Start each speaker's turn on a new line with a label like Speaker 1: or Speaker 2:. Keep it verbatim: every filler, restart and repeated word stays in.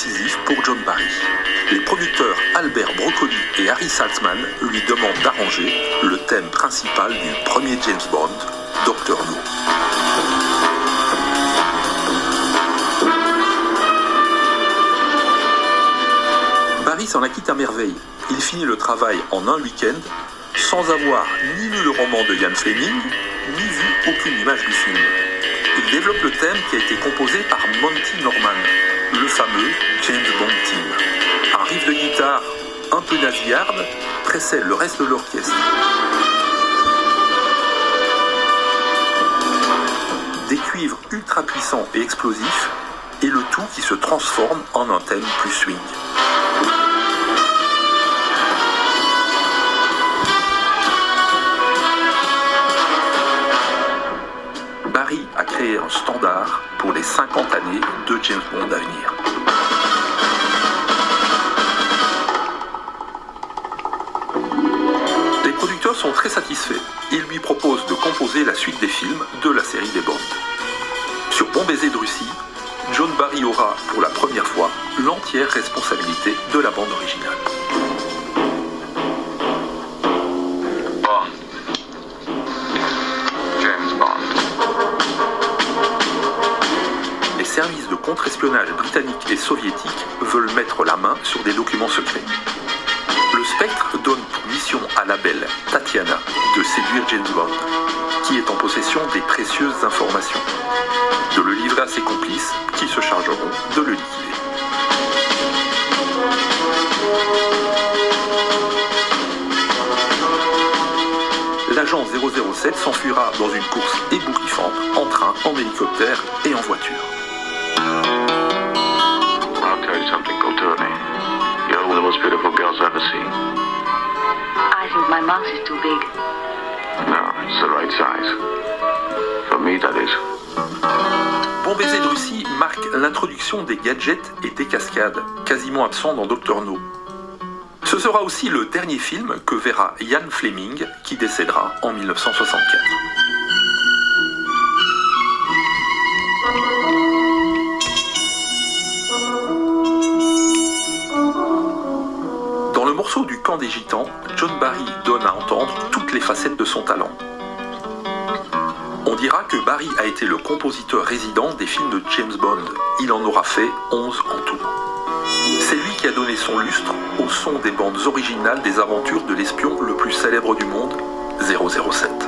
Speaker 1: décisif pour John Barry. Les producteurs Albert Broccoli et Harry Saltzman lui demandent d'arranger le thème principal du premier James Bond, docteur No. Barry s'en acquitte à merveille. Il finit le travail en un week-end sans avoir ni lu le roman de Ian Fleming, ni vu aucune image du film. Il développe le thème qui a été composé par Monty Norman, le fameux James Bond Theme. Un riff de guitare un peu nasillarde précède le reste de l'orchestre. Des cuivres ultra puissants et explosifs, et le tout qui se transforme en un thème plus swing. Barry a créé un standard pour les cinquante années de James Bond à venir. Les producteurs sont très satisfaits. Ils lui proposent de composer la suite des films de la série des Bond. Sur Bon baiser de Russie, John Barry aura pour la première fois l'entière responsabilité de la bande originale. Les services de contre-espionnage britanniques et soviétiques veulent mettre la main sur des documents secrets. Le Spectre donne pour mission à la belle Tatiana de séduire James Bond, qui est en possession des précieuses informations, de le livrer à ses complices qui se chargeront de le liquider. L'agent zéro zéro sept s'enfuira dans une course ébouriffante en train, en hélicoptère et en voiture.
Speaker 2: I'll tell you something, Coulterney. You're one of the most beautiful girls I've ever seen.
Speaker 3: I think my mouth is too big.
Speaker 2: No, it's the right size. For me, that is.
Speaker 1: Bon baiser de Russie marque l'introduction des gadgets et des cascades, quasiment absents dans docteur No. Ce sera aussi le dernier film que verra Ian Fleming, qui décédera en mille neuf cent soixante-quatre. Dans le morceau du Camp des Gitans, John Barry donne à entendre toutes les facettes de son talent. On dira que Barry a été le compositeur résident des films de James Bond. Il en aura fait onze en tout. C'est lui qui a donné son lustre au son des bandes originales des aventures de l'espion le plus célèbre du monde, zéro zéro sept.